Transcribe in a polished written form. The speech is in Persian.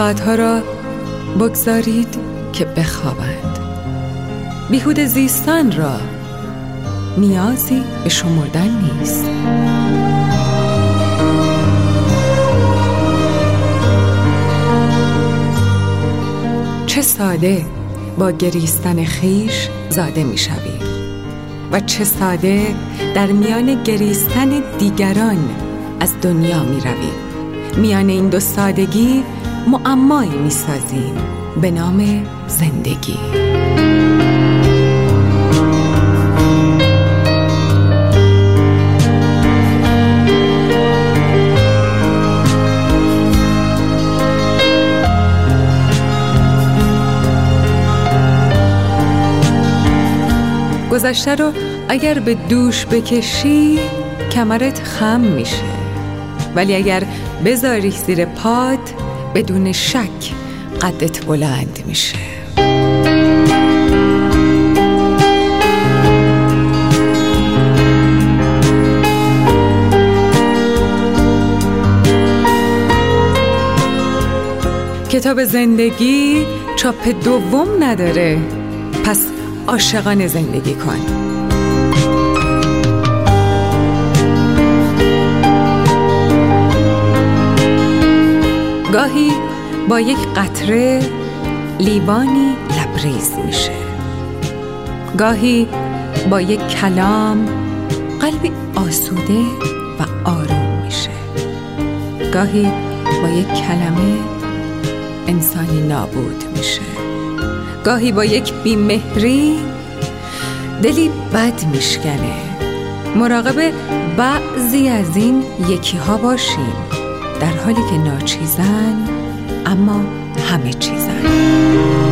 ساعتها را بگذارید که بخوابند. بیهوده زیستن را نیازی به شمردن نیست. چه ساده با گریستن خویش زاده می شوید و چه ساده در میان گریستن دیگران از دنیا می روید. میان این دو سادگی معمایی می سازیم به نام زندگی. گذشته رو اگر به دوش بکشی کمرت خم میشه، ولی اگر بذاری زیر پات بدون شک قدت بلند میشه. کتاب زندگی چاپ دوم نداره، پس عاشقانه زندگی کن. گاهی با یک قطره لیوانی لبریز میشه، گاهی با یک کلام قلبی آسوده و آروم میشه، گاهی با یک کلمه انسانی نابود میشه، گاهی با یک بیمهری دلی بد میشکنه. مراقب بعضی از این یکی ها باشیم، در حالی که ناچیزن اما همه چیزن.